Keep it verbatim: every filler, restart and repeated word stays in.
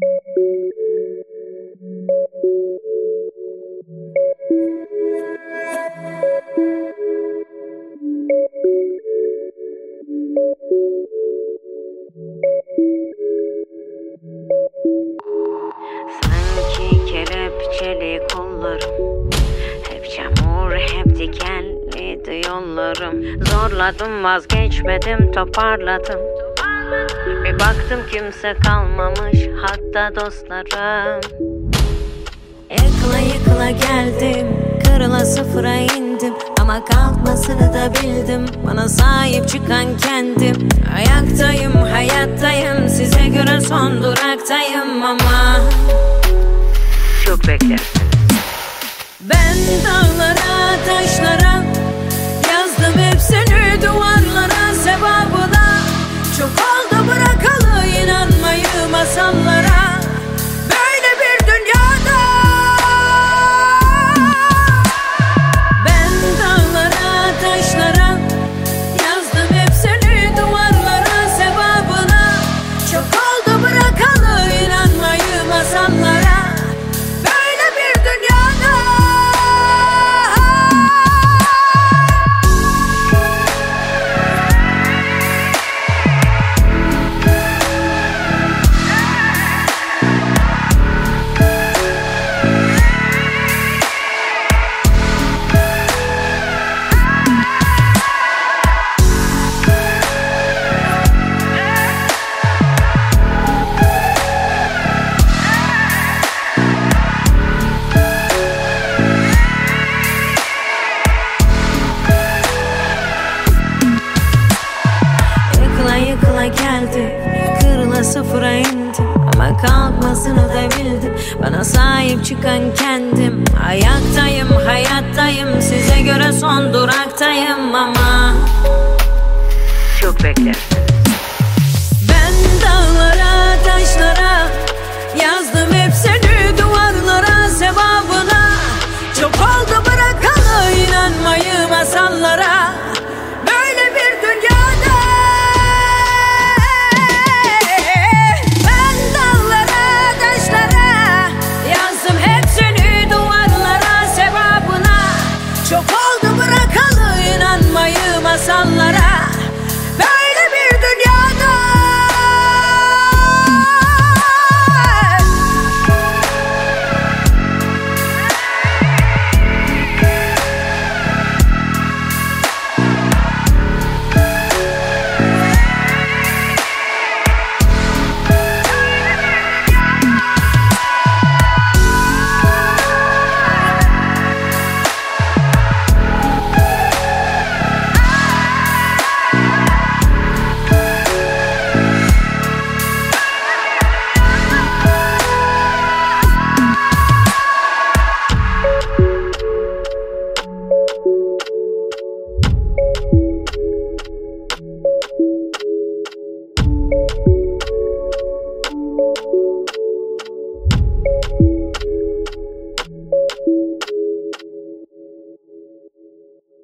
Sanki kelepçeli kollarım, hep çamur hep dikenliydi yollarım. Zorladım vazgeçmedim, toparladım. Bir baktım kimse kalmamış, hatta dostlarım. Yıkıla yıkıla geldim, kırıla sıfıra indim. Ama kalkmasını da bildim, bana sahip çıkan kendim. Ayaktayım, hayattayım, size göre son duraktayım ama çok beklersin. Ben dağlara, taşlara yazdım hepsini, duvarlara, sevabına. Çok oldu bırakalı inanmayı masallara. Böyle bir dünyada ben dağlara, taşlara yazdım hepsini, duvarlara, sevabına. Çok oldu bırakalı inanmayı masallara. Böyle bir dünyada yıkıla geldim, kırıla sıfıra indim. Ama kalkmasını da bildim, bana sahip çıkan kendim. Ayaktayım, hayattayım, size göre son duraktayım ama çok beklersin. Ben dağlara, taşlara yazdım hepsini, duvarlara, sevabına. Çok oldu bırakalı inanmayı masallara. Böyle bir dünyada çok oldu bırakalı inanmayı masallara. Böyle bir dünyada you